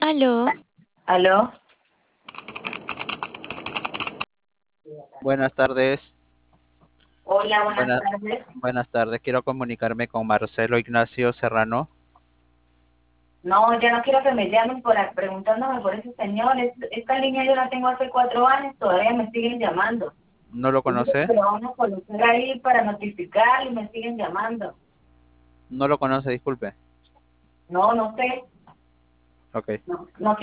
Aló, ¿Aló? Buenas tardes. Hola, buenas Buenas, tardes. buenas tardes. Quiero comunicarme con Marcelo Ignacio Serrano. No, ya no quiero que me llamen preguntándome por ese señor. Esta línea yo la tengo hace 4 años, todavía me siguen llamando. ¿No lo Y digo conoce? que lo vamos a colocar ahí para notificar y me siguen llamando. No lo conoce, disculpe. No, no sé. Ok. No, no